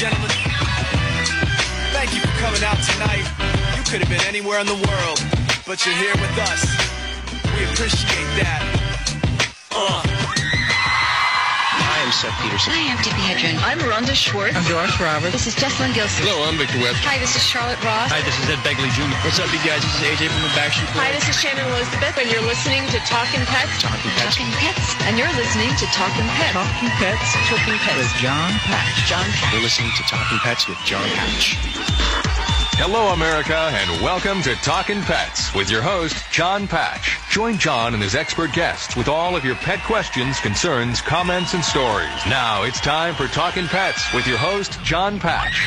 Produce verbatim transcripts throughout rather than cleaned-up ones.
gentlemen, thank you for coming out tonight. You could have been anywhere in the world, but you're here with us. We appreciate that. Uh. Hi, I'm Seth Peterson. Hi, I'm Tippi Hedren. I'm Rhonda Schwartz. I'm Doris Roberts. This is Jessalyn Gilson. Hello, I'm Victor West. Hi, this is Charlotte Ross. Hi, this is Ed Begley Junior What's up, you guys? This is A J from the Backstreet Boys. Hi, this is Shannon Elizabeth, and you're listening to Talkin' Pets. Talking Pets. Talking Pets. And you're listening to Talkin' Pets. Talking Pets. Talkin' Pets. With John Patch. John Patch. You're listening to Talking Pets with John Patch. Hello, America, and welcome to Talkin' Pets with your host, John Patch. Join John and his expert guests with all of your pet questions, concerns, comments, and stories. Now it's time for Talkin' Pets with your host, John Patch.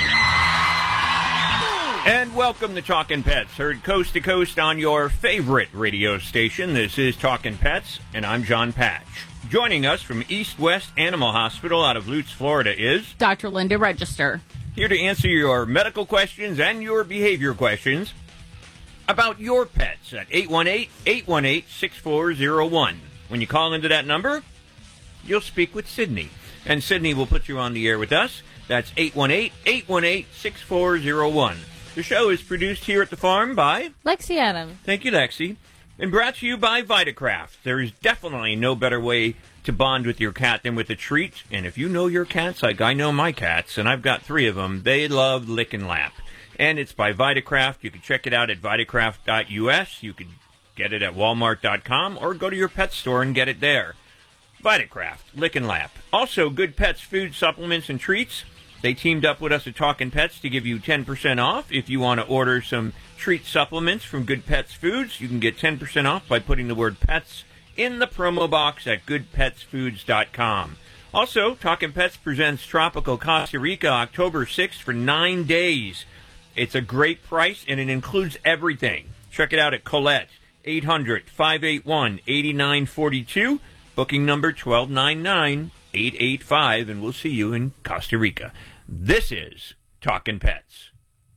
And welcome to Talkin' Pets, heard coast to coast on your favorite radio station. This is Talkin' Pets, and I'm John Patch. Joining us from East West Animal Hospital out of Lutz, Florida is Doctor Linda Register. Here to answer your medical questions and your behavior questions about your pets at eight one eight, eight one eight, six four zero one. When you call into that number, you'll speak with Sydney, and Sydney will put you on the air with us. That's eight one eight, eight one eight, six four zero one. The show is produced here at the farm by Lexi Adams. Thank you, Lexi. And brought to you by Vitacraft. There is definitely no better way to bond with your cat than with a treat. And if you know your cats, like I know my cats, and I've got three of them, they love Lick and Lap. And it's by Vitacraft. You can check it out at vitacraft dot U S. You can get it at walmart dot com or go to your pet store and get it there. Vitacraft, Lick and Lap. Also, Good Pets food supplements and treats. They teamed up with us at Talkin' Pets to give you ten percent off. If you want to order some treat supplements from Good Pets Foods, you can get ten percent off by putting the word pets in the promo box at good pets foods dot com. Also, Talkin' Pets presents Tropical Costa Rica October sixth for nine days. It's a great price, and it includes everything. Check it out at Colette, eight hundred, five eight one, eight nine four two, booking number one two nine nine, eight eight five, and we'll see you in Costa Rica. This is Talkin' Pets.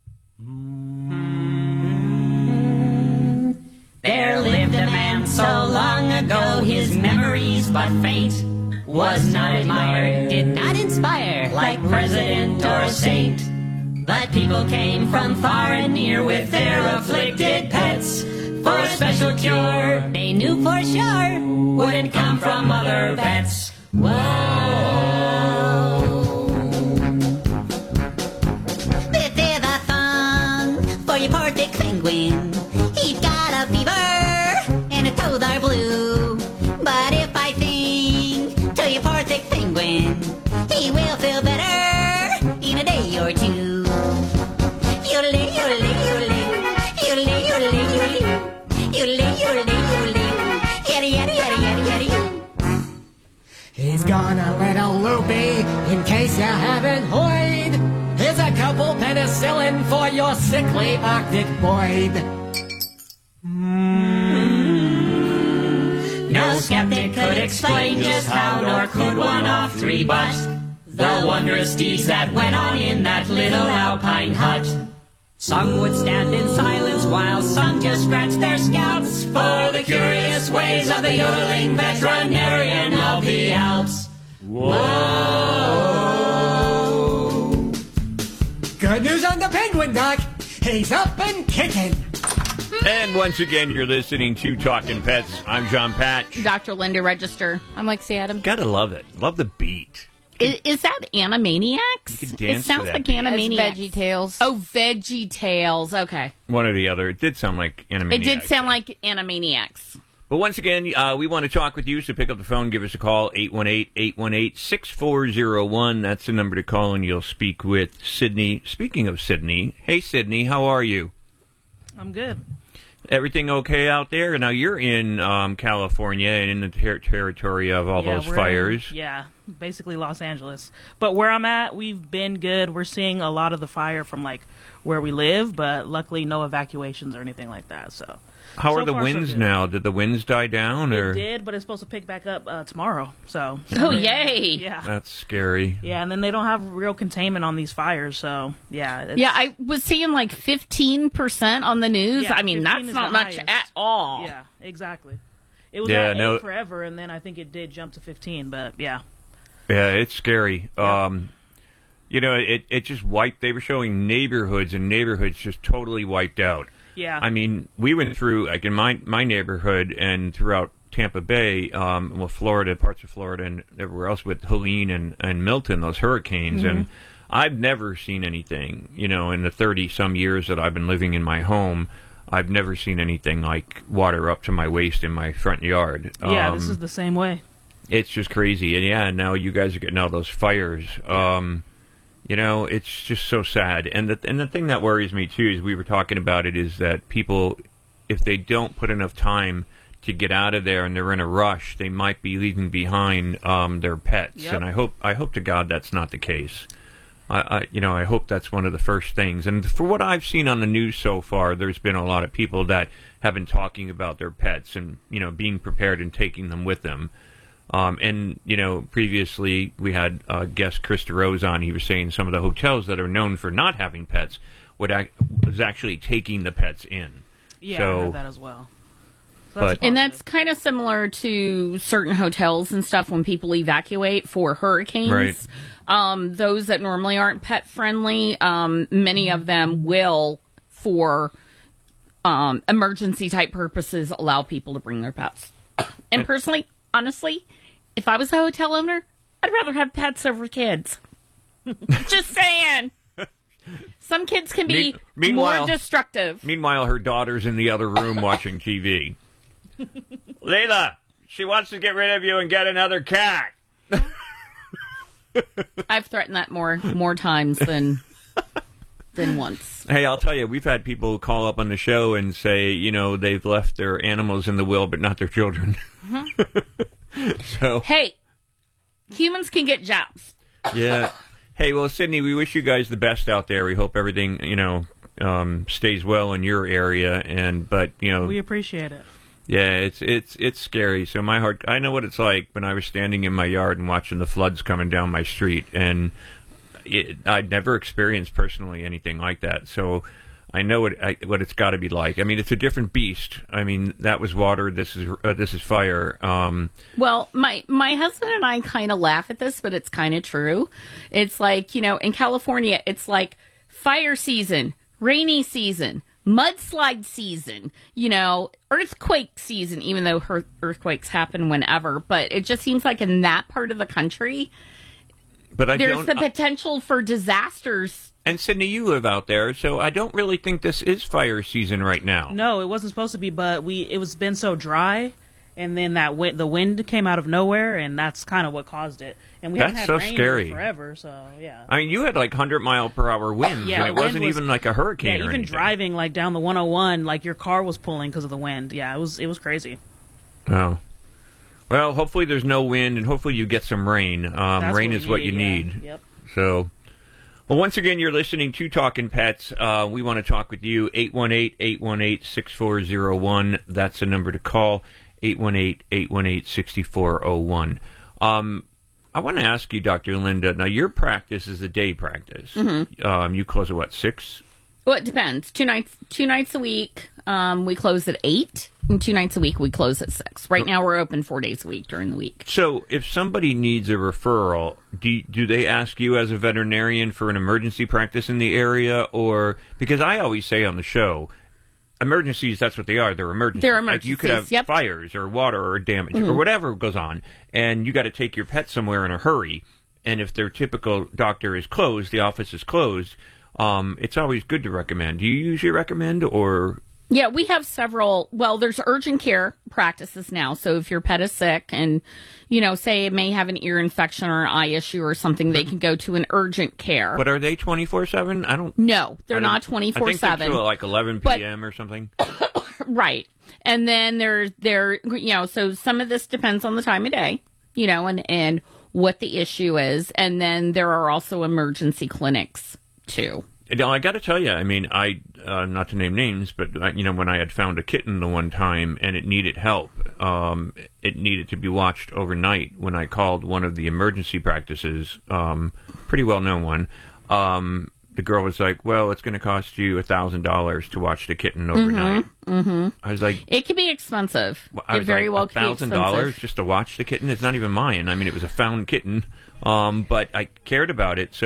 There lived a man so long ago, his memories but faint. Was not admired, did not inspire, like president or saint. But people came from far and near with their afflicted pets for a special cure. They knew for sure wouldn't come from other pets. Whoa. This is a song for your poor thick penguin. He's got a fever and his toes are blue. But if I sing to your poor thick penguin, he will feel better in a day or two. Yodeling, yodeling, yodeling, yodeling, yodeling, yodeling, yodeling, yodeling, yodeling, yadda, yadda, yadda, yadda, yadda. He's gone a little loopy, in case you haven't heard. Here's a couple penicillin for your sickly Arctic void. Mm. No skeptic could explain just how, nor could one of three, but the wondrous deeds that went on in that little alpine hut. Some would stand in silence while some just scratched their scalps for the curious ways of the yodeling veterinarian of the Alps. Whoa! Good news on the penguin, Doc. He's up and kicking. And once again, you're listening to Talkin' Pets. I'm John Patch. Doctor Linda Register. I'm Lexi Adams. Gotta love it. Love the beat. Is, is that Animaniacs? You can dance it sounds to that like beat. Animaniacs. Veggie Tales. Oh, Veggie Tales. Okay. One or the other. It did sound like Animaniacs. It did sound like Animaniacs. But once again, uh, we want to talk with you, so pick up the phone, give us a call, eight one eight, eight one eight, six four zero one. That's the number to call, and you'll speak with Sydney. Speaking of Sydney, hey, Sydney, how are you? I'm good. Everything okay out there? Now, you're in um, California and in the ter- territory of all yeah, those we're fires. In, yeah, basically Los Angeles. But where I'm at, we've been good. We're seeing a lot of the fire from, like, where we live, but luckily no evacuations or anything like that, so... How so are the far, winds so now? Did the winds die down? Or? It did, but it's supposed to pick back up uh, tomorrow. So, oh yay! Yeah, that's scary. Yeah, and then they don't have real containment on these fires. So, yeah, it's, yeah. I was seeing like fifteen percent on the news. Yeah, I mean, that's not much highest. at all. Yeah, exactly. It was yeah, at no, eight forever, and then I think it did jump to fifteen. But yeah, yeah, it's scary. Yeah. Um, You know, it, it just wiped. They were showing neighborhoods and neighborhoods just totally wiped out. Yeah. I mean, we went through, like in my, my neighborhood and throughout Tampa Bay, um, well, Florida, parts of Florida and everywhere else with Helene and, and Milton, those hurricanes. Mm-hmm. And I've never seen anything, you know, in the thirty-some years that I've been living in my home, I've never seen anything like water up to my waist in my front yard. Yeah, um, this is the same way. It's just crazy. And yeah, now you guys are getting all those fires. Um, you know, it's just so sad. And the, and the thing that worries me, too, is we were talking about it, is that people, if they don't put enough time to get out of there and they're in a rush, they might be leaving behind um, their pets. Yep. And I hope I hope to God that's not the case. I, I, you know, I hope that's one of the first things. And for what I've seen on the news so far, there's been a lot of people that have been talking about their pets and, you know, being prepared and taking them with them. Um, and, you know, previously we had uh, guest Krista Rose on. He was saying some of the hotels that are known for not having pets would ac- was actually taking the pets in. Yeah, so, I heard that as well. So but, that's And that's kind of similar to certain hotels and stuff when people evacuate for hurricanes. Right. Um, those that normally aren't pet friendly, um, many of them will, for um, emergency type purposes, allow people to bring their pets. And personally, honestly, if I was a hotel owner, I'd rather have pets over kids. Just saying. Some kids can be Me- meanwhile- more destructive. Meanwhile, her daughter's in the other room watching T V. Layla, she wants to get rid of you and get another cat. I've threatened that more more times than than once. Hey, I'll tell you, we've had people call up on the show and say, you know, they've left their animals in the will, but not their children. Mm-hmm. So, hey, humans can get jobs. yeah. Hey, well, Sydney, we wish you guys the best out there. We hope everything, you know, um, stays well in your area. And but you know, We appreciate it. yeah, it's it's it's scary. So my heart, I know what it's like when I was standing in my yard and watching the floods coming down my street, and it, I'd never experienced personally anything like that. So I know what I, what it's got to be like. I mean, it's a different beast. I mean, that was water. This is uh, this is fire. Um, Well, my my husband and I kind of laugh at this, but it's kind of true. It's like, you know, in California, it's like fire season, rainy season, mudslide season, you know, earthquake season, even though her- earthquakes happen whenever. But it just seems like in that part of the country, but I there's don't. the potential for disasters. And Sydney, you live out there, so I don't really think this is fire season right now. No, it wasn't supposed to be, but we it was been so dry, and then that wind, the wind came out of nowhere, and that's kind of what caused it. And we haven't That's had so rain scary. forever, so yeah. I mean, you had like one hundred mile per hour winds, Yeah, and it wind wasn't was- even like a hurricane Yeah, or even anything. driving like down the one oh one, like your car was pulling because of the wind. Yeah, it was it was crazy. Oh. Well, hopefully there's no wind, and hopefully you get some rain. Um, That's rain what is we what you need, need. yeah. Yep. So, well, once again, you're listening to Talking Pets. Uh, we want to talk with you. eight one eight, eight one eight, six four zero one. That's the number to call. eight one eight, eight one eight, six four zero one. Um, I want to ask you, Doctor Linda, now your practice is a day practice. Mm-hmm. Um, you close at what, six? Well, it depends. Two nights, two nights a week. Um, we close at eight, and two nights a week we close at six. Right now, we're open four days a week during the week. So, if somebody needs a referral, do do they ask you as a veterinarian for an emergency practice in the area, or because I always say on the show, emergencies, that's what they are. They're emergencies. They're Like you could emergencies, have yep. fires or water or damage or Mhm. whatever goes on, and you got to take your pet somewhere in a hurry. And if their typical doctor is closed, the office is closed. Um, it's always good to recommend. Do you usually recommend, or Yeah, we have several. Well, there's urgent care practices now. So if your pet is sick and, you know, say it may have an ear infection or an eye issue or something, they can go to an urgent care. but are they twenty-four seven? I don't. No, they're I don't- not twenty-four I think they're seven. till like eleven p.m. or something. Right. And then there's there you know, so some of this depends on the time of day, you know, and, and what the issue is. And then there are also emergency clinics too. Now, I got to tell you, I mean, I uh, not to name names, but uh, you know, when I had found a kitten the one time and it needed help, um, it needed to be watched overnight. When I called one of the emergency practices, um, pretty well known one, um, the girl was like, "Well, it's going to cost you a thousand dollars to watch the kitten overnight." Mm-hmm. I was like, It can be expensive. I it was very like, well can be thousand dollars expensive. just to watch the kitten. It's not even mine. I mean, it was a found kitten, um, but I cared about it. So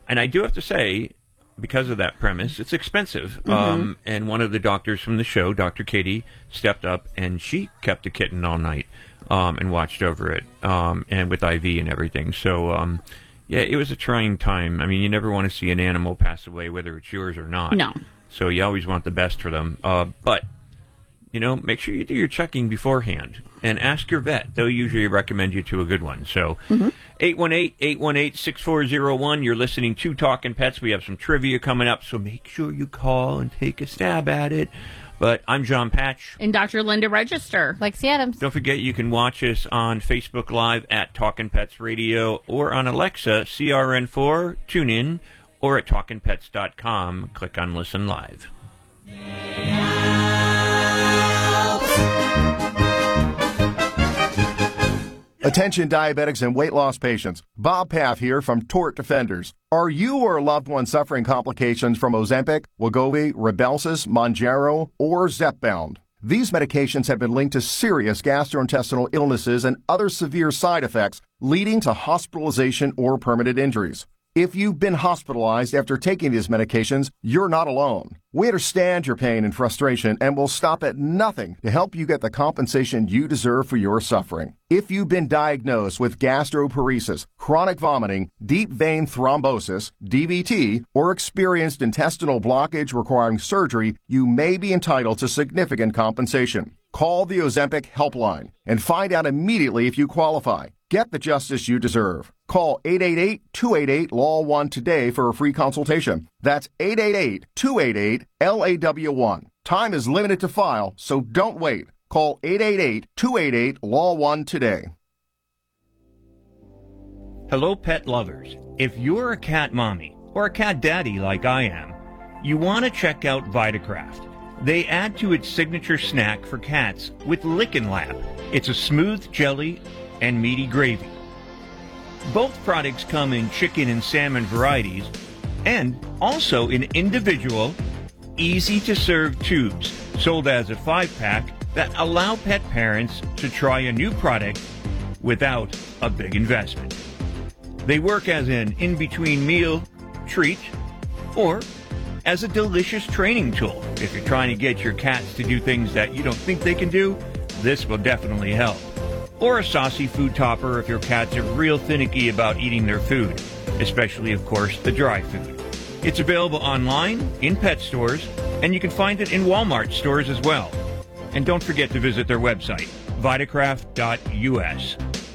and I do have to say, because of that premise, it's expensive. Mm-hmm. Um, and one of the doctors from the show, Doctor Katie, stepped up, and she kept the kitten all night um, and watched over it, um, and with I V and everything. So, um, yeah, it was a trying time. I mean, you never want to see an animal pass away, whether it's yours or not. No. So you always want the best for them. Uh, but, you know, make sure you do your checking beforehand. And ask your vet. They'll usually recommend you to a good one. So, mm-hmm. eight one eight, eight one eight, six four zero one. You're listening to Talkin' Pets. We have some trivia coming up, so make sure you call and take a stab at it. But I'm John Patch. And Doctor Linda Register. Lexi Adams. Don't forget you can watch us on Facebook Live at Talkin' Pets Radio or on Alexa, C R N four, tune in, or at talkin pets dot com. Click on Listen Live. Attention diabetics and weight loss patients. Bob Paff here from Tort Defenders. Are you or a loved one suffering complications from Ozempic, Wegovy, Rybelsus, Mounjaro, or Zepbound? These medications have been linked to serious gastrointestinal illnesses and other severe side effects, leading to hospitalization or permanent injuries. If you've been hospitalized after taking these medications, you're not alone. We understand your pain and frustration and will stop at nothing to help you get the compensation you deserve for your suffering. If you've been diagnosed with gastroparesis, chronic vomiting, deep vein thrombosis, D V T, or experienced intestinal blockage requiring surgery, you may be entitled to significant compensation. Call the Ozempic helpline and find out immediately if you qualify. Get the justice you deserve. Call eight eight eight, two eight eight, L A W one today for a free consultation. That's eight eight eight, two eight eight, L A W one. Time is limited to file, so don't wait. Call eight eight eight, two eight eight, L A W one today. Hello, pet lovers. If you're a cat mommy or a cat daddy like I am, you want to check out Vitacraft. They add to its signature snack for cats with Lickin' Lab. It's a smooth jelly and meaty gravy. Both products come in chicken and salmon varieties and also in individual, easy-to-serve tubes sold as a five-pack that allow pet parents to try a new product without a big investment. They work as an in-between meal treat or as a delicious training tool. If you're trying to get your cats to do things that you don't think they can do, this will definitely help. Or a saucy food topper if your cats are real finicky about eating their food, especially, of course, the dry food. It's available online, in pet stores, and you can find it in Walmart stores as well. And don't forget to visit their website, vitacraft dot U S.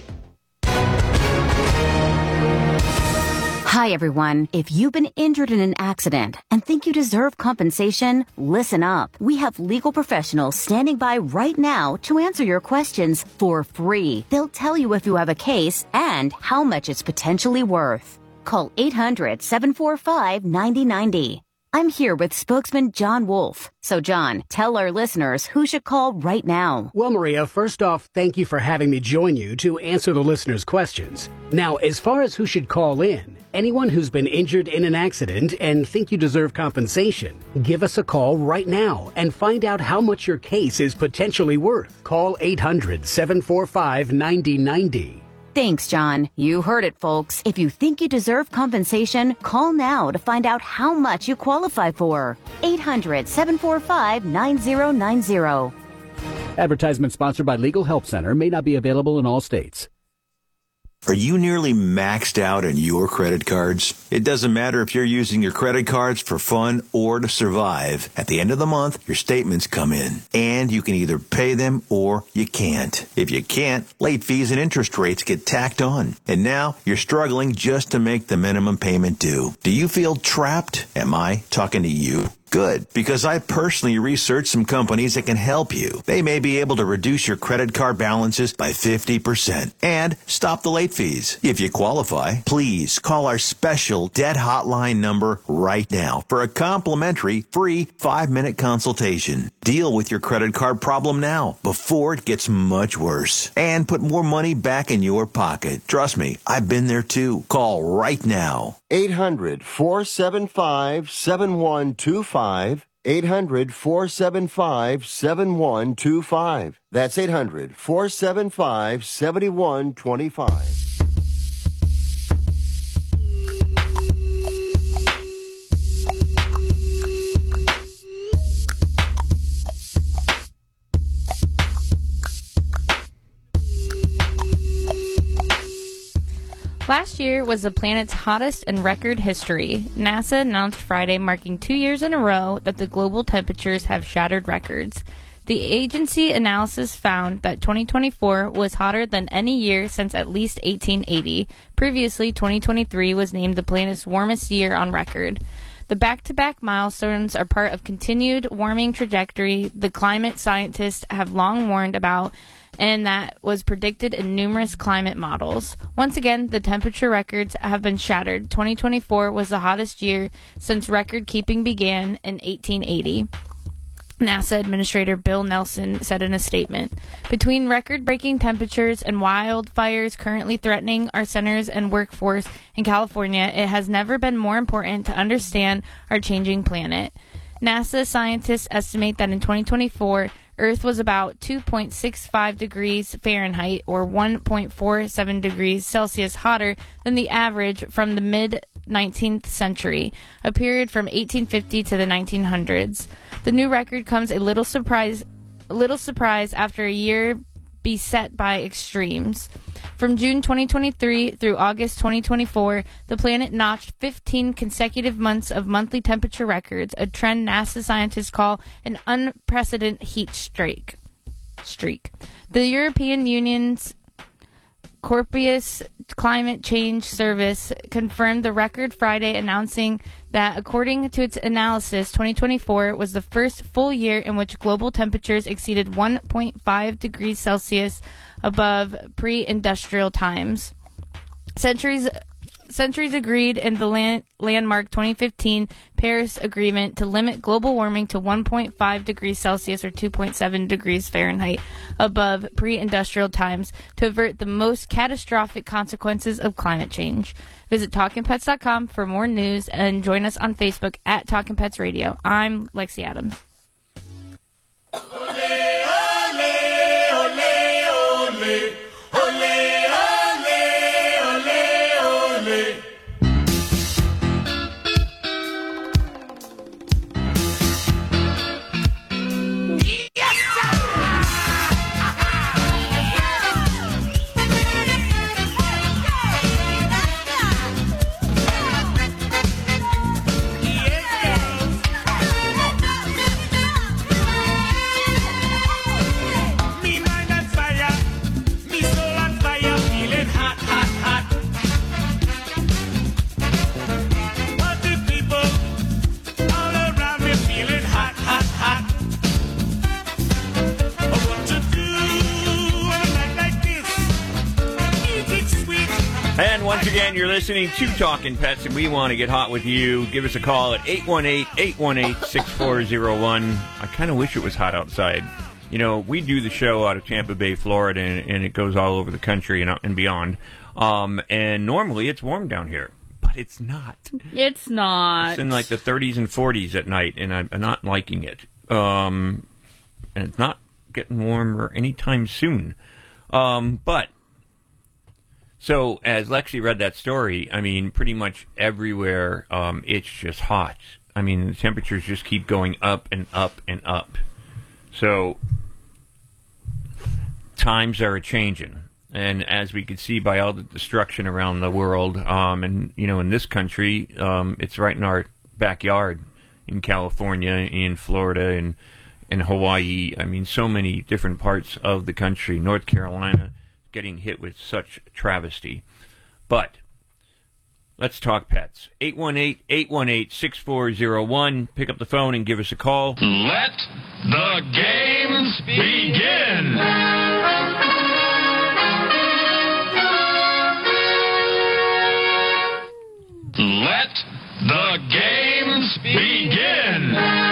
Hi, everyone. If you've been injured in an accident and think you deserve compensation, listen up. We have legal professionals standing by right now to answer your questions for free. They'll tell you if you have a case and how much it's potentially worth. Call eight hundred, seven four five, nine zero nine zero. I'm here with spokesman John Wolf. So, John, tell our listeners who should call right now. Well, Maria, first off, thank you for having me join you to answer the listeners' questions. Now, as far as who should call in, anyone who's been injured in an accident and think you deserve compensation, give us a call right now and find out how much your case is potentially worth. Call eight hundred, seven four five, nine zero nine zero. Thanks, John. You heard it, folks. If you think you deserve compensation, call now to find out how much you qualify for. eight hundred, seven four five, nine zero nine zero. Advertisement sponsored by Legal Help Center. May not be available in all states. Are you nearly maxed out on your credit cards? It doesn't matter if you're using your credit cards for fun or to survive. At the end of the month, your statements come in, and you can either pay them or you can't. If you can't, late fees and interest rates get tacked on. And now you're struggling just to make the minimum payment due. Do you feel trapped? Am I talking to you? Good, because I personally researched some companies that can help you. They may be able to reduce your credit card balances by fifty percent and stop the late fees. If you qualify, please call our special debt hotline number right now for a complimentary free five-minute consultation. Deal with your credit card problem now before it gets much worse and put more money back in your pocket. Trust me, I've been there too. Call right now. eight hundred, four seven five, seven one two five. eight hundred, four seven five, seven one two five. That's eight hundred, four seven five, seven one two five. Last year was the planet's hottest in record history. NASA announced Friday, marking two years in a row that the global temperatures have shattered records. The agency analysis found that twenty twenty-four was hotter than any year since at least eighteen eighty. Previously, twenty twenty-three was named the planet's warmest year on record. The back-to-back milestones are part of continued warming trajectory the climate scientists have long warned about, and that was predicted in numerous climate models. Once again, the temperature records have been shattered. twenty twenty-four was the hottest year since record-keeping began in eighteen eighty. NASA Administrator Bill Nelson said in a statement, "Between record-breaking temperatures and wildfires currently threatening our centers and workforce in California, it has never been more important to understand our changing planet." NASA scientists estimate that in twenty twenty-four, Earth was about two point six five degrees Fahrenheit or one point four seven degrees Celsius hotter than the average from the mid-nineteenth century, a period from eighteen fifty to the nineteen hundreds. The new record comes a little surprise, a little surprise after a year beset by extremes. From June twenty twenty-three through August twenty twenty-four, the planet notched fifteen consecutive months of monthly temperature records, a trend NASA scientists call an unprecedented heat streak. Streak. The European Union's Corpus Climate Change Service confirmed the record Friday, announcing that according to its analysis, twenty twenty-four was the first full year in which global temperatures exceeded one point five degrees Celsius above pre-industrial times. Centuries Centuries agreed in the land, landmark twenty fifteen Paris Agreement to limit global warming to one point five degrees Celsius or two point seven degrees Fahrenheit above pre-industrial times to avert the most catastrophic consequences of climate change. Visit talking pets dot com for more news and join us on Facebook at Talking Pets Radio. I'm Lexi Adams. And once again, you're listening to Talking Pets, and we want to get hot with you. Give us a call at eight one eight, eight one eight, six four zero one. I kind of wish it was hot outside. You know, we do the show out of Tampa Bay, Florida, and, and it goes all over the country and, and beyond. Um, and normally it's warm down here, but it's not. It's not. It's in like the thirties and forties at night, and I'm, I'm not liking it. Um, and it's not getting warmer anytime soon. Um, but... So, as Lexi read that story, I mean, pretty much everywhere, um, it's just hot. I mean, the temperatures just keep going up and up and up. So, times are a-changing. And as we can see by all the destruction around the world, um, and, you know, in this country, um, it's right in our backyard in California, in Florida, and in Hawaii. I mean, so many different parts of the country, North Carolina, getting hit with such travesty. But let's talk pets. eight one eight, eight one eight, six four zero one. Pick up the phone and give us a call. Let the games begin. Let the games begin.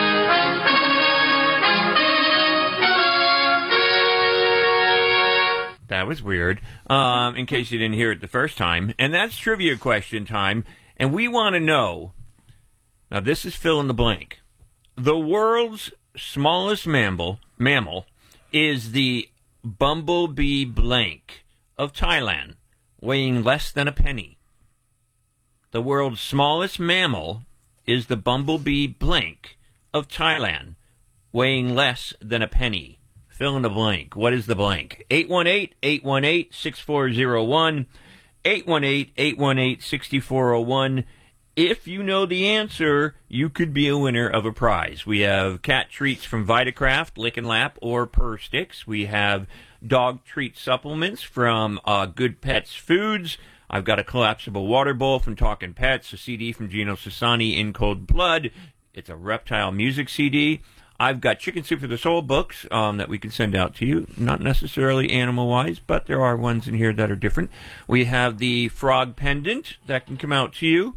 That was weird, um, in case you didn't hear it the first time. And that's trivia question time. And we want to know, now this is fill in the blank. The world's smallest mammal, mammal is the bumblebee blank of Thailand, weighing less than a penny. The world's smallest mammal is the bumblebee blank of Thailand, weighing less than a penny. Fill in the blank. What is the blank? eight one eight, eight one eight, six four zero one. eight one eight, eight one eight, six four zero one. If you know the answer, you could be a winner of a prize. We have cat treats from Vitacraft, Lick and Lap, or Purr Sticks. We have dog treat supplements from uh, Good Pets Foods. I've got a collapsible water bowl from Talkin' Pets, a C D from Gino Sassani, In Cold Blood. It's a reptile music C D. I've got Chicken Soup for the Soul books um, that we can send out to you. Not necessarily animal-wise, but there are ones in here that are different. We have the frog pendant that can come out to you.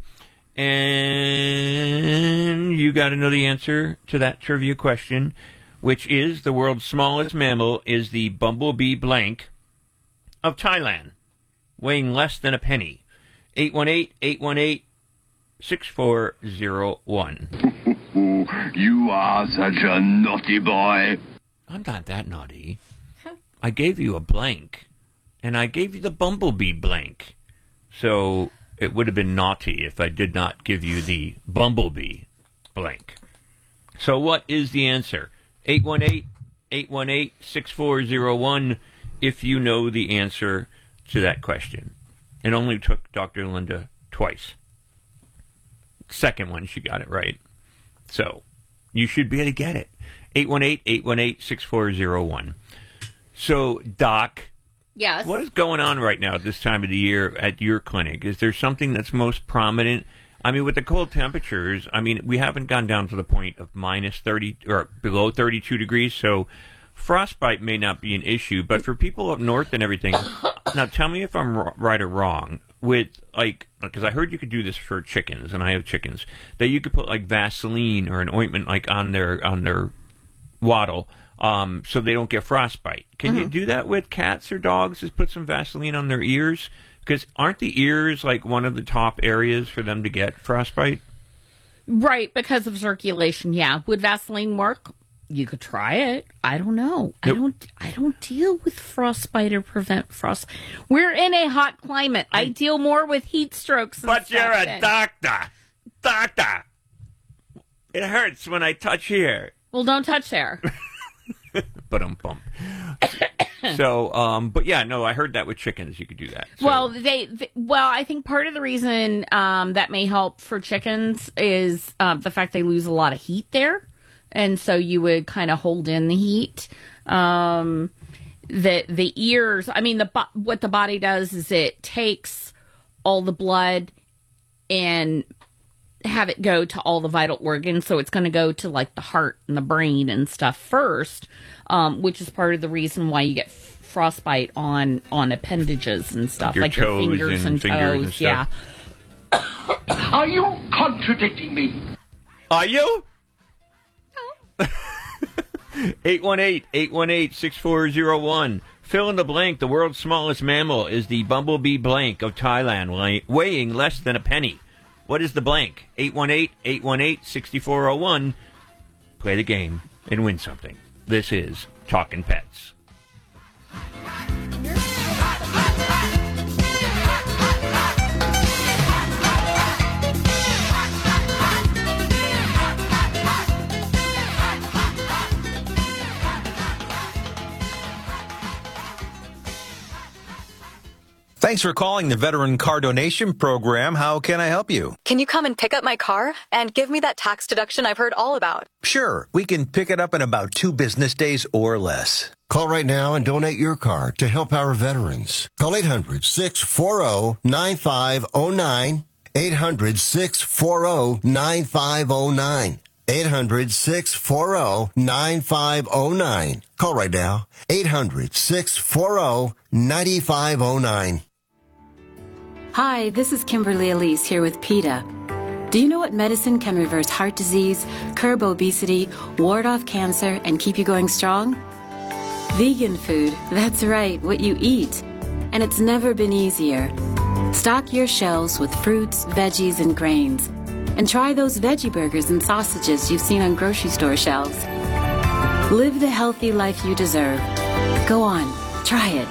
And you got to know the answer to that trivia question, which is the world's smallest mammal is the bumblebee blank of Thailand, weighing less than a penny. eight one eight, eight one eight, six four zero one. You are such a naughty boy. I'm not that naughty. I gave you a blank, and I gave you the bumblebee blank. So it would have been naughty if I did not give you the bumblebee blank. So what is the answer? eight one eight, eight one eight, six four zero one if you know the answer to that question. It only took Doctor Linda twice. Second one, she got it right. So you should be able to get it. eight one eight, eight one eight, six four zero one. So, Doc, yes, what is going on right now at this time of the year at your clinic? Is there something that's most prominent? I mean, with the cold temperatures, I mean, we haven't gone down to the point of minus thirty or below thirty-two degrees, so frostbite may not be an issue. But for people up north and everything, now tell me if I'm right or wrong. With, like, because I heard you could do this for chickens, and I have chickens, that you could put, like, Vaseline or an ointment, like, on their on their wattle, um, so they don't get frostbite. Can mm-hmm. you do that with cats or dogs? Just put some Vaseline on their ears? Because aren't the ears, like, one of the top areas for them to get frostbite? Right, because of circulation, yeah. Would Vaseline work? You could try it. I don't know. Nope. I don't. I don't deal with frostbite or prevent frost. We're in a hot climate. I deal more with heat strokes. And but stuff you're a then. doctor, doctor. It hurts when I touch here. Well, don't touch there. But um bump. So, um, but yeah, no, I heard that with chickens you could do that. So. Well, they, they. Well, I think part of the reason um, that may help for chickens is uh, the fact they lose a lot of heat there. And so you would kind of hold in the heat. Um, the the ears, I mean, the what the body does is it takes all the blood and have it go to all the vital organs. So it's going to go to, like, the heart and the brain and stuff first, um, which is part of the reason why you get frostbite on, on appendages and stuff. Your like toes your fingers and, and fingers toes. and stuff. Yeah. Are you contradicting me? Are you? eight one eight, eight one eight, six four zero one. Fill in the blank. The world's smallest mammal is the bumblebee blank of Thailand, weighing less than a penny. What is the blank? eight one eight, eight one eight, six four zero one. Play the game and win something. This is Talkin' Pets. Thanks for calling the Veteran Car Donation Program. How can I help you? Can you come and pick up my car and give me that tax deduction I've heard all about? Sure. We can pick it up in about two business days or less. Call right now and donate your car to help our veterans. Call eight hundred, six four zero, nine five zero nine. eight hundred, six four zero, nine five zero nine. eight hundred, six four zero, nine five zero nine. Call right now. eight hundred, six four zero, nine five zero nine. Hi, this is Kimberly Elise here with PETA. Do you know what medicine can reverse heart disease, curb obesity, ward off cancer, and keep you going strong? Vegan food. That's right, what you eat. And it's never been easier. Stock your shelves with fruits, veggies, and grains. And try those veggie burgers and sausages you've seen on grocery store shelves. Live the healthy life you deserve. Go on, try it.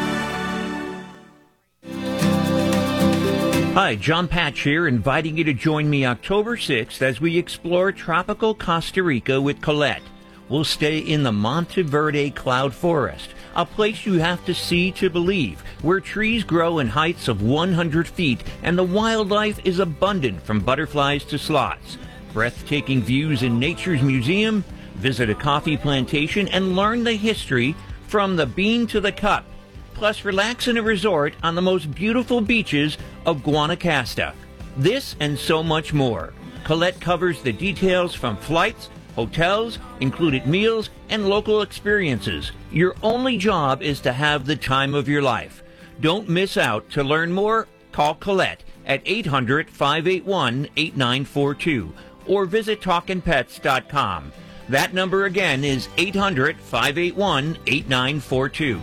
Hi, John Patch here, inviting you to join me October sixth as we explore tropical Costa Rica with Colette. will stay in the Monteverde Cloud Forest, a place you have to see to believe, where trees grow in heights of one hundred feet and the wildlife is abundant from butterflies to sloths. Breathtaking views in Nature's Museum, visit a coffee plantation and learn the history from the bean to the cup. Plus, relax in a resort on the most beautiful beaches of Guanacaste. This and so much more. Colette covers the details from flights, hotels, included meals, and local experiences. Your only job is to have the time of your life. Don't miss out. To learn more, call Colette at eight hundred, five eight one, eight nine four two or visit talkin pets dot com. That number again is eight hundred, five eight one, eight nine four two.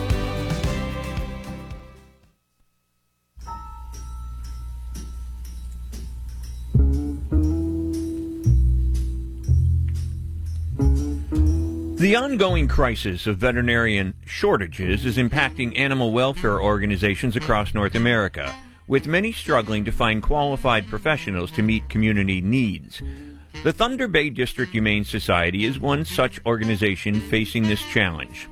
The ongoing crisis of veterinarian shortages is impacting animal welfare organizations across North America, with many struggling to find qualified professionals to meet community needs. The Thunder Bay District Humane Society is one such organization facing this challenge.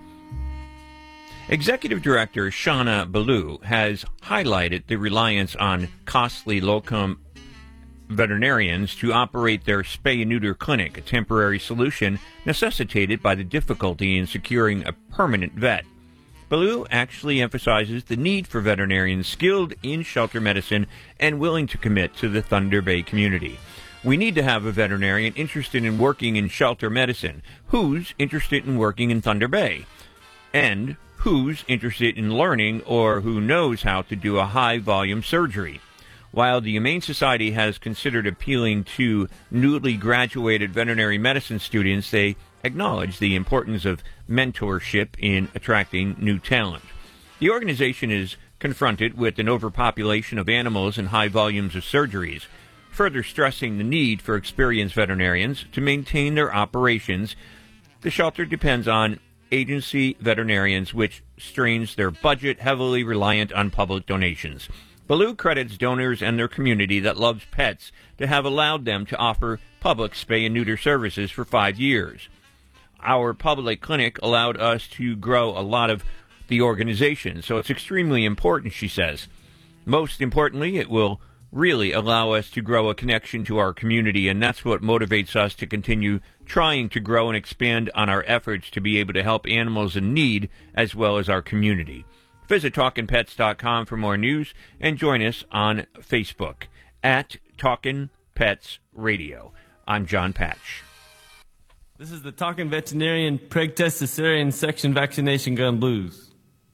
Executive Director Shauna Ballou has highlighted the reliance on costly locum veterinarians to operate their spay-and-neuter clinic, a temporary solution necessitated by the difficulty in securing a permanent vet. Ballou actually emphasizes the need for veterinarians skilled in shelter medicine and willing to commit to the Thunder Bay community. We need to have a veterinarian interested in working in shelter medicine, who's interested in working in Thunder Bay, and who's interested in learning or who knows how to do a high-volume surgery. While the Humane Society has considered appealing to newly graduated veterinary medicine students, they acknowledge the importance of mentorship in attracting new talent. The organization is confronted with an overpopulation of animals and high volumes of surgeries, further stressing the need for experienced veterinarians to maintain their operations. The shelter depends on agency veterinarians, which strains their budget, heavily reliant on public donations. Ballou credits donors and their community that loves pets to have allowed them to offer public spay and neuter services for five years. Our public clinic allowed us to grow a lot of the organization, so it's extremely important, she says. Most importantly, it will really allow us to grow a connection to our community, and that's what motivates us to continue trying to grow and expand on our efforts to be able to help animals in need as well as our community. Visit talkin pets dot com for more news and join us on Facebook at Talkin Pets Radio. I'm John Patch. This is the Talkin' Veterinarian Preg Test Cesarean Section Vaccination Gun Blues.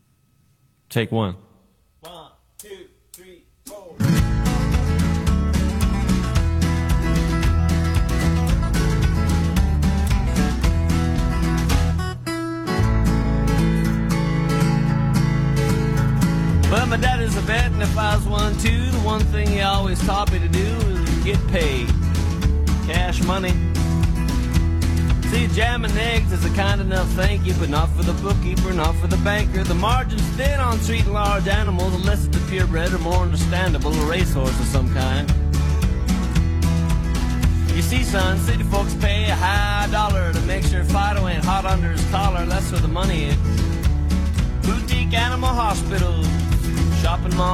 Take one. One, two, three, four. Well, my dad is a vet, and if I was one too, the one thing he always taught me to do is get paid. Cash money. See, jamming eggs is a kind enough thank you, but not for the bookkeeper, not for the banker. The margin's thin on treating large animals, unless it's a purebred or more understandable, a racehorse of some kind. You see, son, city folks pay a high dollar to make sure Fido ain't hot under his collar. That's where the money is. Boutique animal hospitals, shopping mall.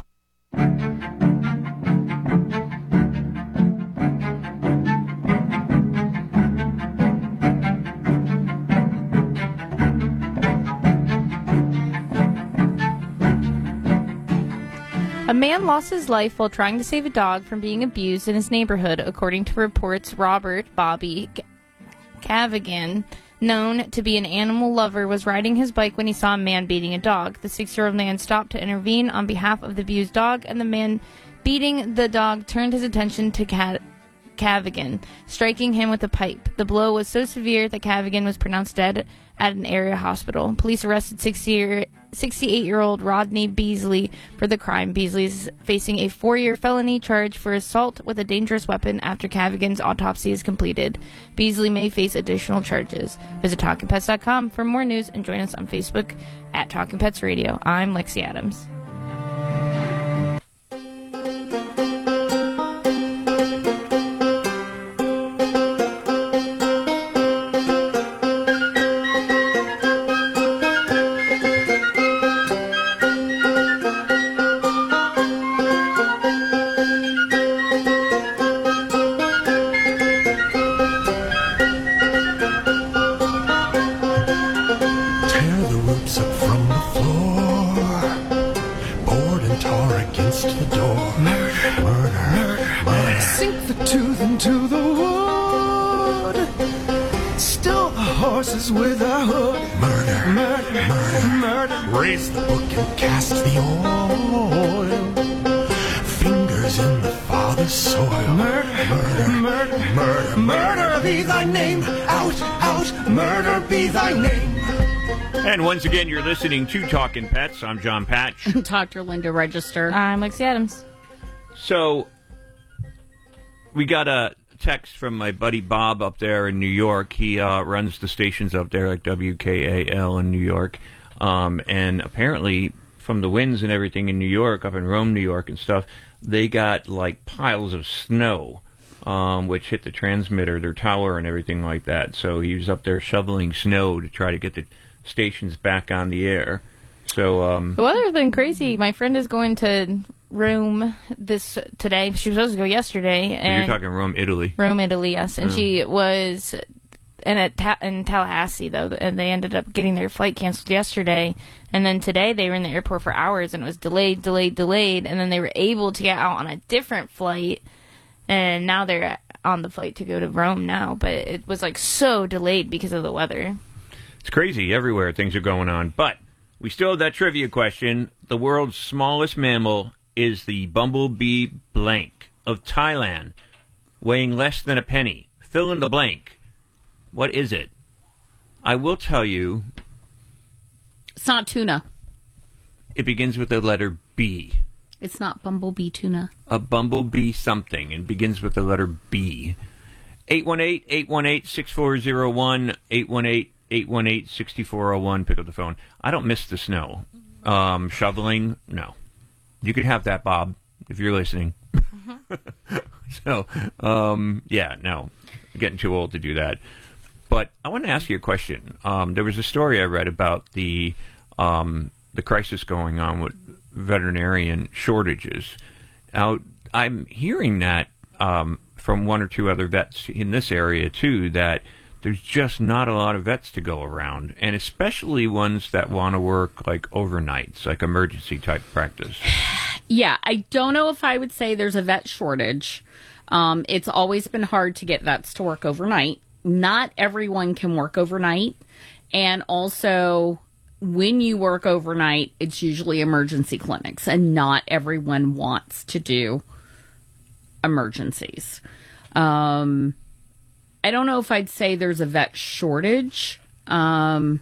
A man lost his life while trying to save a dog from being abused in his neighborhood, according to reports. Robert Bobby Cavigan, known to be an animal lover, was riding his bike when he saw a man beating a dog. The six-year-old man stopped to intervene on behalf of the abused dog, and the man beating the dog turned his attention to Cat- Cavigan, striking him with a pipe. The blow was so severe that Cavigan was pronounced dead at an area hospital. Police arrested sixty-eight-year-old Rodney Beasley for the crime. Beasley is facing a four-year felony charge for assault with a dangerous weapon after Cavigan's autopsy is completed. Beasley may face additional charges. Visit talkin pets dot com for more news and join us on Facebook at Talkin' Pets Radio. I'm Lexi Adams. tar against the door. Murder, murder, murder, murder. Sink the tooth into the wood. Still the horses with a hood. Murder, murder, murder, murder. Raise the book and cast the oil. Fingers in the father's soil. Murder, murder, murder, murder, murder be thy name. Out, out, murder be thy name. And once again, you're listening to Talking Pets. I'm John Patch. Doctor Linda Register. I'm Lexi Adams. So, we got a text from my buddy Bob up there in New York. He uh, runs the stations up there, like W K A L in New York. Um, and apparently, from the winds and everything in New York, up in Rome, New York and stuff, they got, like, piles of snow, um, which hit the transmitter, their tower and everything like that. So he was up there shoveling snow to try to get the stations back on the air. So um the weather's been crazy. My friend is going to Rome this today. She was supposed to go yesterday. And you're talking Rome, Italy. Rome, Italy, yes. And Oh. she was in a ta- in Tallahassee though, and they ended up getting their flight canceled yesterday. And then today they were in the airport for hours, and it was delayed, delayed, delayed. And then they were able to get out on a different flight, and now they're on the flight to go to Rome now. But it was like so delayed because of the weather. It's crazy everywhere things are going on. But we still have that trivia question. The world's smallest mammal is the bumblebee blank of Thailand, weighing less than a penny. Fill in the blank. What is it? I will tell you. It's not tuna. It begins with the letter B. It's not bumblebee tuna. A bumblebee something, and begins with the letter B. eight one eight, eight one eight, six four zero one, eight one eight, eight one eight, six four zero one. Pick up the phone. I don't miss the snow. Um, shoveling, no. You could have that, Bob, if you're listening. Mm-hmm. so, um, yeah, no. I'm getting too old to do that. But I want to ask you a question. Um, there was a story I read about the um, the crisis going on with veterinarian shortages. Now, I'm hearing that um, from one or two other vets in this area, too, that there's just not a lot of vets to go around, and especially ones that want to work like overnights, like emergency type practice. Yeah, I don't know if I would say there's a vet shortage. Um, it's always been hard to get vets to work overnight. Not everyone can work overnight. And also, when you work overnight, it's usually emergency clinics, and not everyone wants to do emergencies. Um... I don't know if I'd say there's a vet shortage. Um,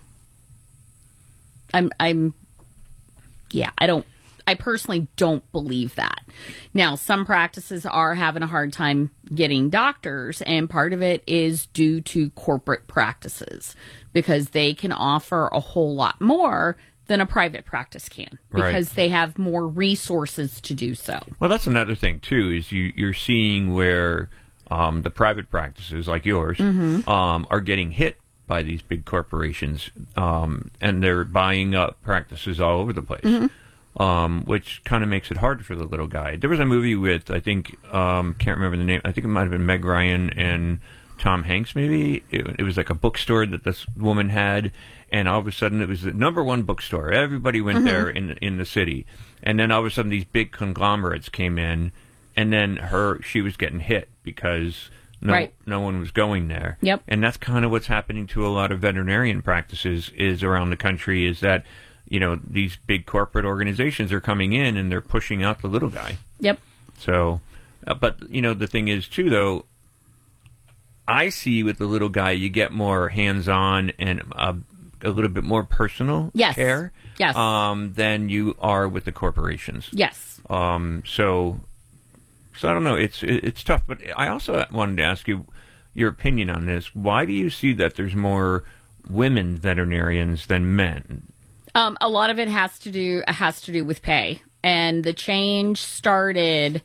I'm, I'm, yeah, I don't, I personally don't believe that. Now, some practices are having a hard time getting doctors, and part of it is due to corporate practices because they can offer a whole lot more than a private practice can because Right. they have more resources to do so. Well, that's another thing, too, is you, you're seeing where um, the private practices like yours Mhm. um, are getting hit by these big corporations, um, and they're buying up practices all over the place, Mhm. um, which kind of makes it hard for the little guy. There was a movie with, I think, um, can't remember the name, I think it might have been Meg Ryan and Tom Hanks, maybe. It, it was like a bookstore that this woman had, and all of a sudden it was the number one bookstore. Everybody went Mhm. there in in the city, and then all of a sudden these big conglomerates came in, and then her she was getting hit because no Right. no one was going there. Yep. And that's kind of what's happening to a lot of veterinarian practices is around the country is that, you know, these big corporate organizations are coming in and they're pushing out the little guy. Yep. So, uh, but, you know, the thing is, too, though, I see with the little guy, you get more hands-on and uh, a little bit more personal Yes. care Yes. um, than you are with the corporations. Yes. Um, so, so I don't know. It's it, it's tough. But I also wanted to ask you your opinion on this. Why do you see that there's more women veterinarians than men? Um, a lot of it has to do has to do with pay, and the change started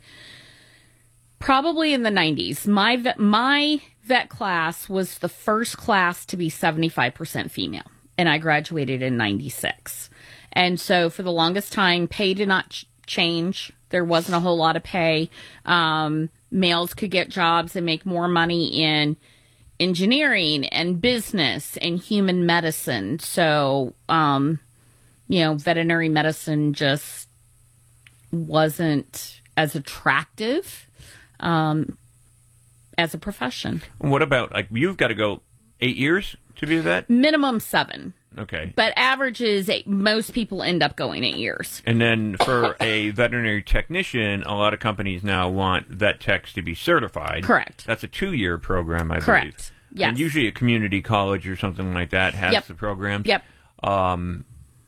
probably in the nineties. My vet, my vet class was the first class to be seventy-five percent female, and I graduated in ninety-six. And so for the longest time, pay did not ch- change. There wasn't a whole lot of pay. Um, males could get jobs and make more money in engineering and business and human medicine. So, um, you know, veterinary medicine just wasn't as attractive um, as a profession. What about, like, you've got to go eight years to be a vet? Minimum seven. Okay. But average is eight. Most people end up going eight years. And then for a veterinary technician, a lot of companies now want vet techs to be certified. Correct. That's a two-year program, I Correct. believe. Yes. And usually a community college or something like that has Yep. the program. Yep. Um,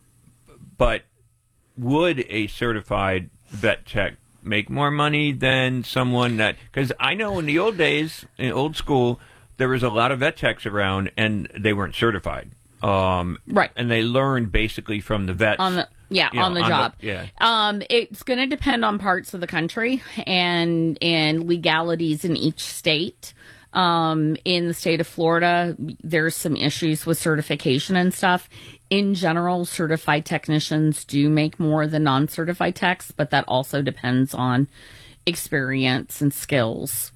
but would a certified vet tech make more money than someone that... Because I know in the old days, in old school, there was a lot of vet techs around, and they weren't certified. Um, right. And they learned basically from the vets. On the yeah, you know, on the on job. The, yeah. Um, it's going to depend on parts of the country and and legalities in each state. Um, in the state of Florida, there's some issues with certification and stuff. In general, certified technicians do make more than non-certified techs, but that also depends on experience and skills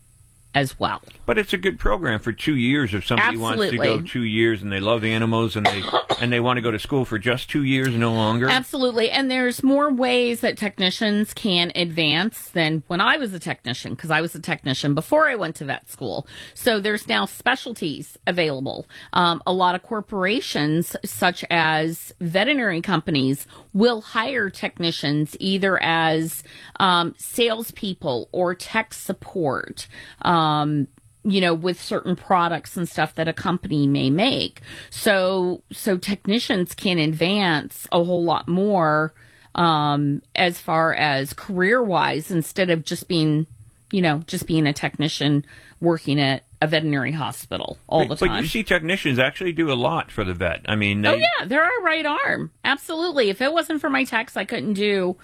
as well. But it's a good program for two years if somebody Absolutely. wants to go two years and they love the animals and they and they want to go to school for just two years, no longer. Absolutely. And there's more ways that technicians can advance than when I was a technician, because I was a technician before I went to vet school. So there's now specialties available. Um, a lot of corporations, such as veterinary companies, will hire technicians either as um, salespeople or tech support. Um, you know, with certain products and stuff that a company may make. So, so technicians can advance a whole lot more, um, as far as career wise, instead of just being, you know, just being a technician working at a veterinary hospital all but, the time. But you see technicians actually do a lot for the vet. I mean, they, oh yeah, they're our right arm. Absolutely. If it wasn't for my techs, I couldn't do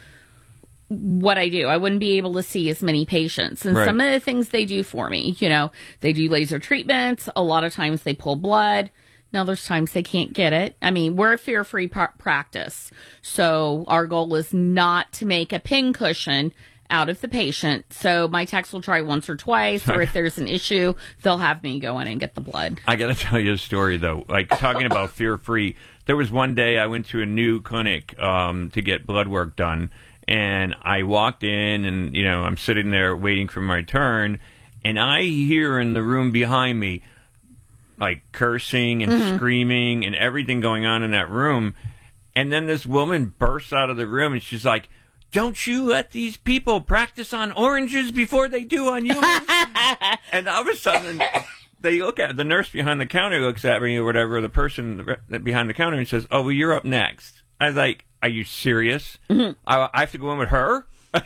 what I do. I wouldn't be able to see as many patients. And Right. some of the things they do for me, you know, they do laser treatments. A lot of times they pull blood. Now there's times they can't get it. I mean, we're a fear-free par- practice. So our goal is not to make a pin cushion out of the patient. So my techs will try once or twice, or if there's an issue, they'll have me go in and get the blood. I got to tell you a story, though. Like, talking about fear-free, there was one day I went to a new clinic um, to get blood work done, and I walked in, and, you know, I'm sitting there waiting for my turn, and I hear in the room behind me, like, cursing and Mhm. screaming and everything going on in that room. And then this woman bursts out of the room, and she's like, "Don't you let these people practice on oranges before they do on humans?" And all of a sudden, they look at the nurse behind the counter looks at me or whatever, the person behind the counter, and says, "Oh, well, you're up next." I was like, "Are you serious? Mm-hmm. I, I have to go in with her?"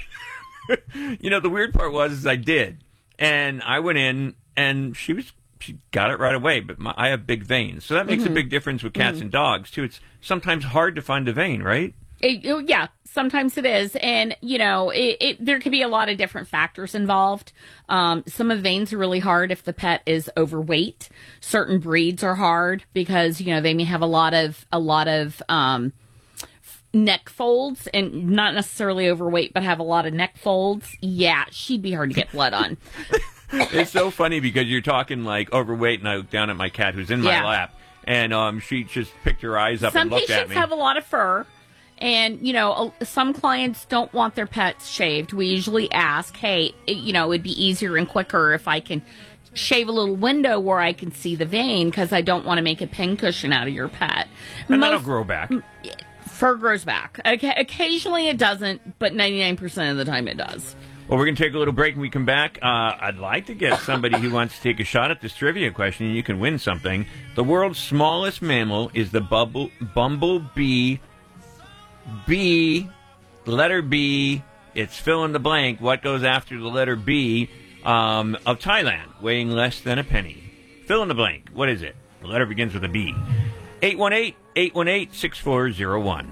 You know, the weird part was is I did, and I went in, and she was she got it right away. But my, I have big veins, so that makes Mhm. a big difference with cats Mhm. and dogs too. It's sometimes hard to find a vein, right? It, it- yeah, sometimes it is. And, you know, it, it, there could be a lot of different factors involved. Um, some of the veins are really hard if the pet is overweight. Certain breeds are hard because, you know, they may have a lot of, a lot of, um, neck folds and not necessarily overweight, but have a lot of neck folds. Yeah, she'd be hard to get blood on. It's so funny because you're talking like overweight, and I look down at my cat who's in my Yeah. lap, and um, she just picked her eyes up Some and looked at patients me. have a lot of fur. And, you know, a- some clients don't want their pets shaved. We usually ask, hey, it, you know, it'd be easier and quicker if I can shave a little window where I can see the vein because I don't want to make a pincushion out of your pet. and that'll Most- grow back. Fur grows back. Okay, occasionally it doesn't, but ninety-nine percent of the time it does. Well, we're going to take a little break. When we come back, uh, I'd like to get somebody who wants to take a shot at this trivia question, and you can win something. The world's smallest mammal is the bubble, bumblebee. B, letter B, it's fill in the blank. What goes after the letter B um, of Thailand, weighing less than a penny? Fill in the blank. What is it? The letter begins with a B. eight one eight, eight one eight, six four zero one.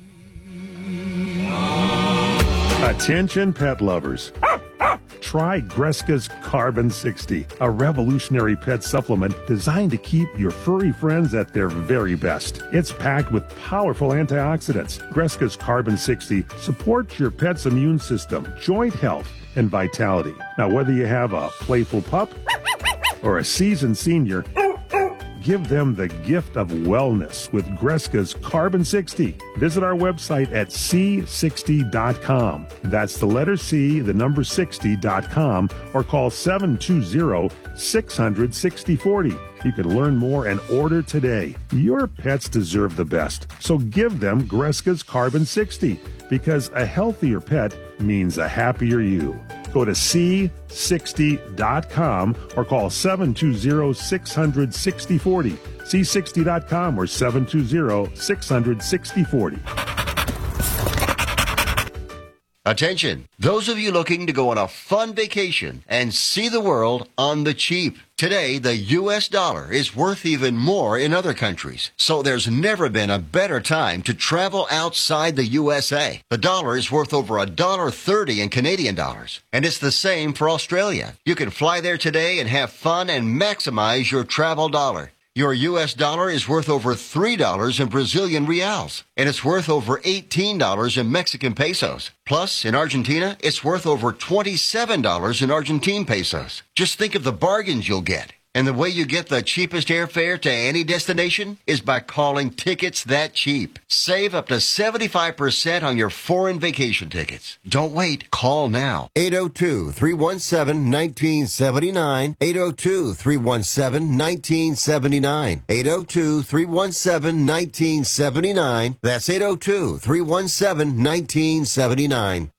Attention pet lovers. Try Greska's Carbon sixty, a revolutionary pet supplement designed to keep your furry friends at their very best. It's packed with powerful antioxidants. Greska's Carbon sixty supports your pet's immune system, joint health, and vitality. Now, whether you have a playful pup or a seasoned senior, Give them the gift of wellness with Greska's Carbon sixty. Visit our website at c sixty dot com. That's the letter C, the number sixty dot com, or call seven two zero, six hundred, sixty forty. You can learn more and order today. Your pets deserve the best, so give them Greska's Carbon sixty, because a healthier pet means a happier you. Go to c sixty dot com or call seven two zero, six hundred, sixty forty. c sixty dot com or seven two zero, six hundred, sixty forty. Attention, those of you looking to go on a fun vacation and see the world on the cheap. Today, the U S dollar is worth even more in other countries, so there's never been a better time to travel outside the U S A. The dollar is worth over one dollar thirty in Canadian dollars, and it's the same for Australia. You can fly there today and have fun and maximize your travel dollar. Your U S dollar is worth over three dollars in Brazilian reals, and it's worth over eighteen dollars in Mexican pesos. Plus, in Argentina, it's worth over twenty-seven dollars in Argentine pesos. Just think of the bargains you'll get. And the way you get the cheapest airfare to any destination is by calling Tickets That Cheap. Save up to seventy-five percent on your foreign vacation tickets. Don't wait. Call now. eight oh two, three one seven, one nine seven nine. eight oh two, three one seven, one nine seven nine. eight oh two, three one seven, one nine seven nine. That's eight oh two, three one seven, one nine seven nine.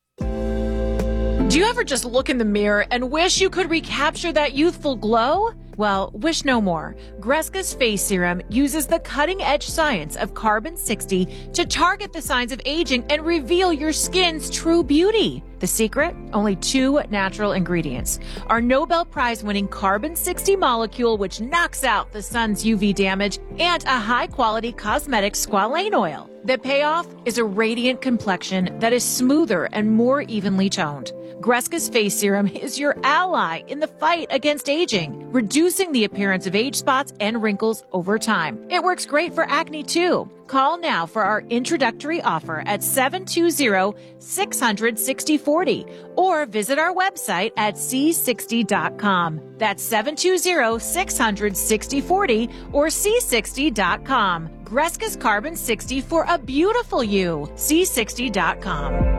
Do you ever just look in the mirror and wish you could recapture that youthful glow? Well, wish no more. Greska's Face Serum uses the cutting-edge science of Carbon sixty to target the signs of aging and reveal your skin's true beauty. The secret? Only two natural ingredients. Our Nobel Prize-winning Carbon sixty molecule, which knocks out the sun's U V damage, and a high-quality cosmetic squalane oil. The payoff is a radiant complexion that is smoother and more evenly toned. Greska's Face Serum is your ally in the fight against aging, reducing the appearance of age spots and wrinkles over time. It works great for acne too. Call now for our introductory offer at seven two zero, six hundred, sixty forty or visit our website at c sixty dot com. That's seven two zero, six hundred, sixty forty or c sixty dot com. Greska's Carbon sixty for a beautiful you. c sixty dot com.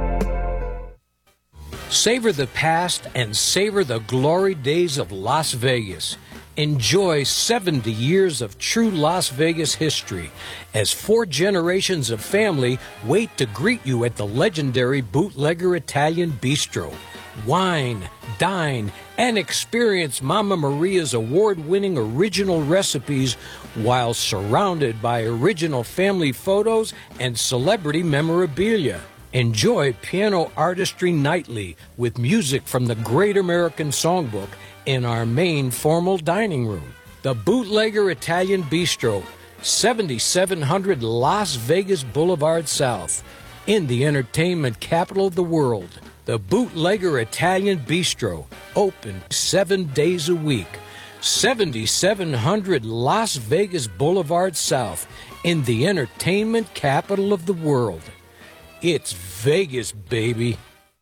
Savor the past and savor the glory days of Las Vegas. Enjoy seventy years of true Las Vegas history as four generations of family wait to greet you at the legendary Bootlegger Italian Bistro. Wine, dine, and experience Mama Maria's award-winning original recipes while surrounded by original family photos and celebrity memorabilia. Enjoy piano artistry nightly with music from the Great American Songbook in our main formal dining room. The Bootlegger Italian Bistro, seventy-seven hundred Las Vegas Boulevard South, in the entertainment capital of the world. The Bootlegger Italian Bistro, open seven days a week. seventy-seven hundred Las Vegas Boulevard South, in the entertainment capital of the world. It's Vegas, baby.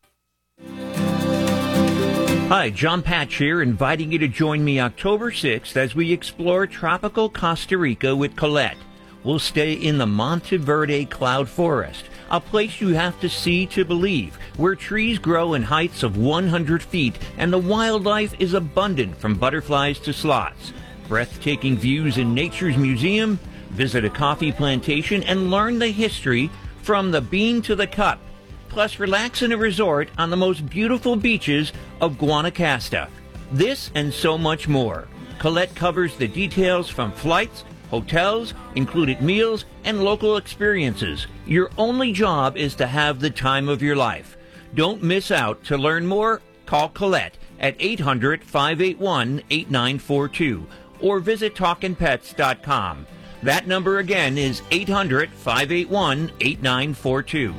Hi, John Patch here, inviting you to join me October sixth as we explore tropical Costa Rica with Colette. We'll stay in the Monteverde Cloud Forest, a place you have to see to believe, where trees grow in heights of one hundred feet and the wildlife is abundant from butterflies to sloths. Breathtaking views in Nature's Museum, visit a coffee plantation and learn the history from the bean to the cup. Plus, relax in a resort on the most beautiful beaches of Guanacaste. This and so much more. Colette covers the details from flights, hotels, included meals, and local experiences. Your only job is to have the time of your life. Don't miss out. To learn more, call Colette at eight hundred, five eight one, eight nine four two or visit talkin pets dot com. That number again is eight hundred, five eight one, eight nine four two.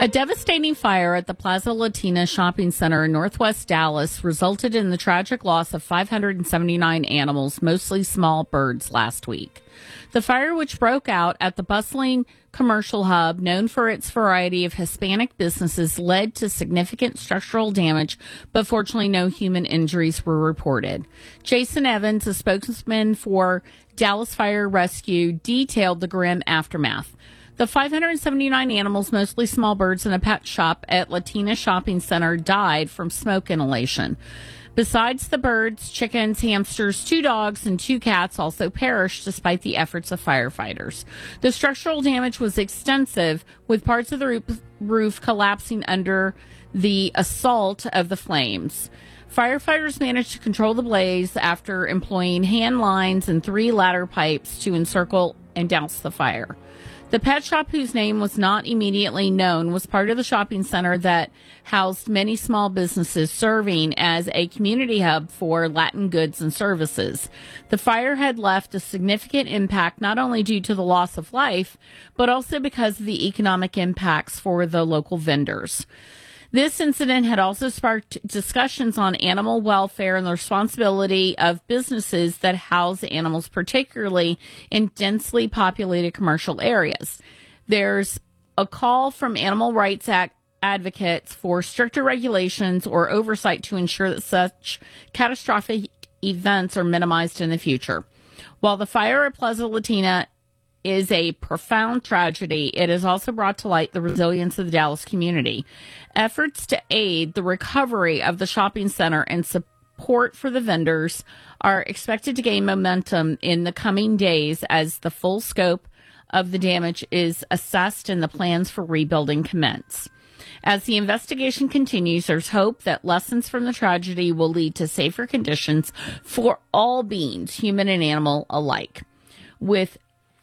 A devastating fire at the Plaza Latina shopping center in northwest Dallas resulted in the tragic loss of five hundred seventy-nine animals, mostly small birds, last week. The fire, which broke out at the bustling commercial hub known for its variety of Hispanic businesses, led to significant structural damage, but fortunately no human injuries were reported. Jason Evans, a spokesman for Dallas Fire Rescue, detailed the grim aftermath. The five hundred seventy-nine animals, mostly small birds in a pet shop at Latina Shopping Center, died from smoke inhalation. Besides the birds, chickens, hamsters, two dogs, and two cats also perished despite the efforts of firefighters. The structural damage was extensive, with parts of the roof, roof collapsing under the assault of the flames. Firefighters managed to control the blaze after employing hand lines and three ladder pipes to encircle and douse the fire. The pet shop, whose name was not immediately known, was part of the shopping center that housed many small businesses, serving as a community hub for Latin goods and services. The fire had left a significant impact, not only due to the loss of life, but also because of the economic impacts for the local vendors. This incident had also sparked discussions on animal welfare and the responsibility of businesses that house animals, particularly in densely populated commercial areas. There's a call from Animal Rights Act advocates for stricter regulations or oversight to ensure that such catastrophic events are minimized in the future. While the fire at Plaza Latina is a profound tragedy, it has also brought to light the resilience of the Dallas community. Efforts to aid the recovery of the shopping center and support for the vendors are expected to gain momentum in the coming days as the full scope of the damage is assessed and the plans for rebuilding commence. As the investigation continues, there's hope that lessons from the tragedy will lead to safer conditions for all beings, human and animal alike. With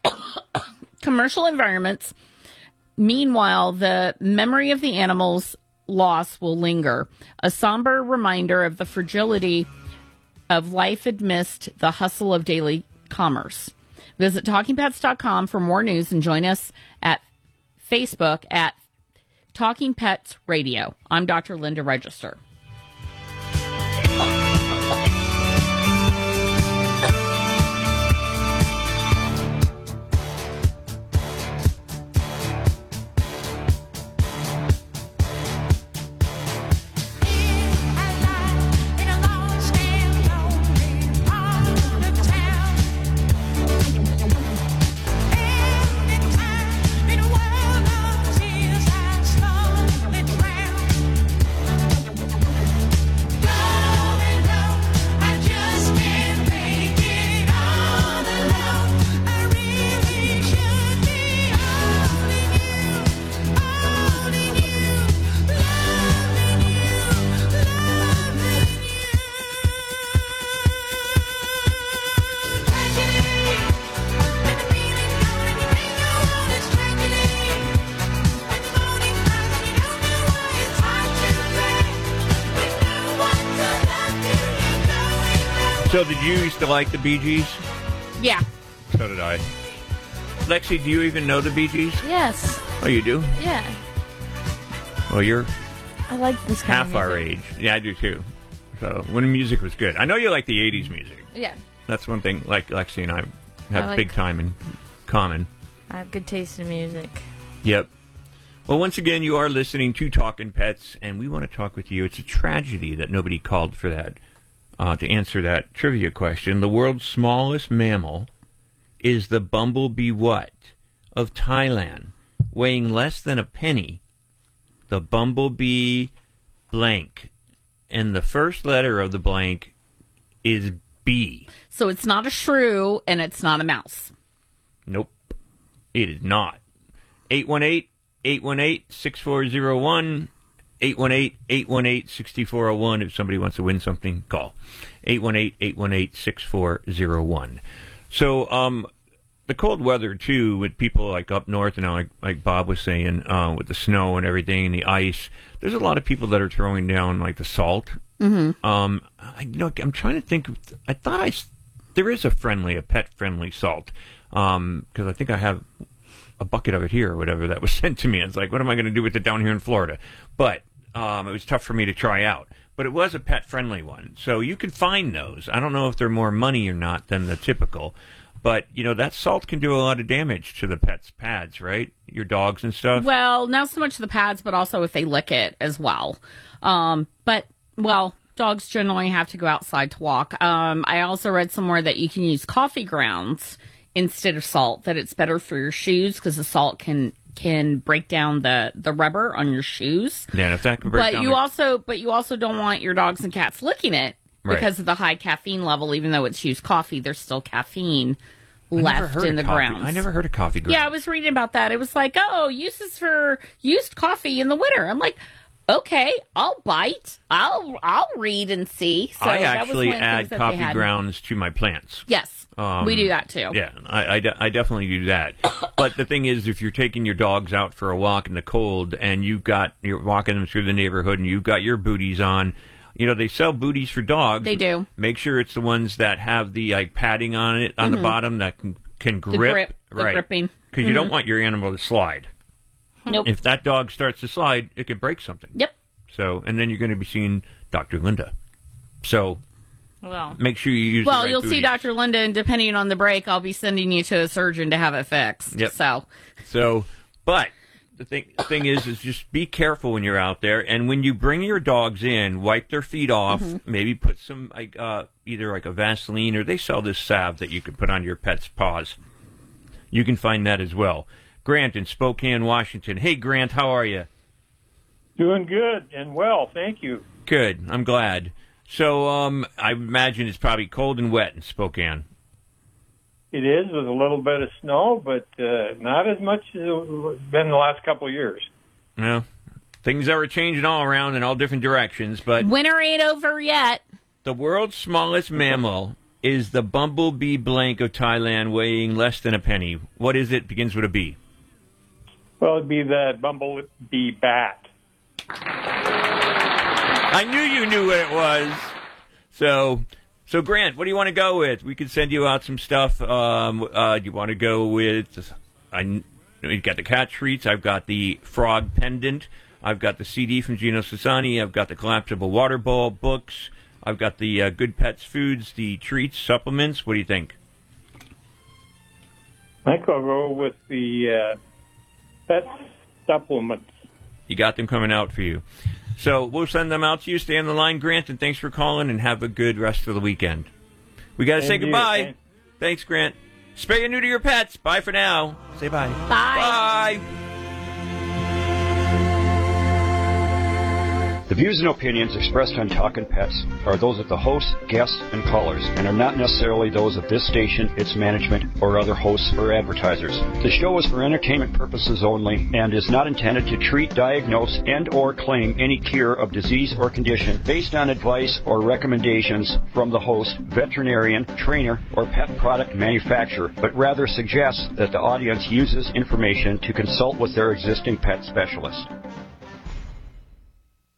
commercial environments, meanwhile, the memory of the animals' loss will linger, a somber reminder of the fragility of life amidst the hustle of daily commerce. Visit talking pets dot com for more news and join us at Facebook at Talking Pets Radio. I'm Doctor Linda Register. So did you used to like the Bee Gees? Yeah. So did I. Lexi, do you even know the Bee Gees? Yes. Oh, you do? Yeah. Well, you're I like this kind half of music. our age. Yeah, I do too. So when the music was good. I know you like the eighties music. Yeah. That's one thing, like Lexi and I have I like- big time in common. I have good taste in music. Yep. Well, once again, you are listening to Talking Pets, and we want to talk with you. It's a tragedy that nobody called for that, uh, to answer that trivia question. The world's smallest mammal is the bumblebee what of Thailand, weighing less than a penny. The bumblebee blank. And the first letter of the blank is B. So it's not a shrew and it's not a mouse. Nope. It is not. eight one eight, eight one eight, six four zero one. eight one eight, eight one eight, six four zero one. If somebody wants to win something, call. eight one eight, eight one eight, six four zero one. So, um, the cold weather, too, with people like up north, and like, like Bob was saying, uh, with the snow and everything and the ice, there's a lot of people that are throwing down, like, the salt. Mm-hmm. Um, I, you know, I'm trying to think. Of, I thought I, there is a friendly, a pet-friendly salt, because um, I think I have a bucket of it here or whatever that was sent to me. It's like, what am I going to do with it down here in Florida? But um, it was tough for me to try out. But it was a pet-friendly one. So you can find those. I don't know if they're more money or not than the typical. But, you know, that salt can do a lot of damage to the pet's pads, right? Your dogs and stuff. Well, not so much the pads, but also if they lick it as well. Um, but, well, dogs generally have to go outside to walk. Um, I also read somewhere that you can use coffee grounds instead of salt, that it's better for your shoes because the salt can can break down the, the rubber on your shoes. Yeah, if that can break but down you the... also But you also don't want your dogs and cats licking it Right. because of the high caffeine level. Even though it's used coffee, there's still caffeine I never left heard in of the coffee. grounds. I never heard of coffee grounds. Yeah, I was reading about that. It was like, oh, uses for used coffee in the winter. I'm like, okay, I'll bite. I'll I'll read and see. So I that was actually one of the add things that they coffee had. grounds to my plants. Yes, Um, we do that too. Yeah, I, I, de- I definitely do that. But the thing is, if you're taking your dogs out for a walk in the cold and you've got, you're walking them through the neighborhood and you've got your booties on, you know, they sell booties for dogs. They do. Make sure it's the ones that have the like padding on it, on Mhm. the bottom that can, can grip. The grip, the right. gripping. Because you don't Mhm. want your animal to slide. Nope. If that dog starts to slide, it could break something. Yep. So, and then you're going to be seeing Doctor Linda. So, Well, make sure you use well, the right you'll see booties. Doctor Linda, and depending on the break, I'll be sending you to a surgeon to have it fixed. Yep. So, So, but the thing thing is, is just be careful when you're out there, and when you bring your dogs in, wipe their feet off. Mhm. Maybe put some like uh, either like a Vaseline, or they sell this salve that you can put on your pet's paws. You can find that as well. Grant in Spokane, Washington. Hey, Grant, how are you? Doing good and well, thank you. Good. I'm glad. So, um, I imagine it's probably cold and wet in Spokane. It is with a little bit of snow, but uh, not as much as it's been the last couple of years. Well, things are changing all around in all different directions, but winter ain't over yet. the world's smallest mammal is the bumblebee blank of Thailand, weighing less than a penny. What is it? Begins with a B. Well, it'd be the bumblebee bat. I knew you knew what it was. So, so Grant, what do you want to go with? We could send you out some stuff. Um, uh, do you want to go with? I you got the cat treats. I've got the frog pendant. I've got the C D from Gino Sassani. I've got the collapsible water bowl books. I've got the uh, Good Pets foods, the treats, supplements. What do you think? I think I'll go with the uh, pet supplements. You got them coming out for you. So we'll send them out to you. Stay on the line, Grant, and thanks for calling, and have a good rest of the weekend. We got to say Thank you. goodbye. Thanks. Thanks, Grant. Spay and neuter your pets. Bye for now. Say bye. Bye. Bye. The views and opinions expressed on Talkin' Pets are those of the hosts, guests, and callers, and are not necessarily those of this station, its management, or other hosts or advertisers. The show is for entertainment purposes only and is not intended to treat, diagnose, and or claim any cure of disease or condition based on advice or recommendations from the host, veterinarian, trainer, or pet product manufacturer, but rather suggests that the audience uses information to consult with their existing pet specialist.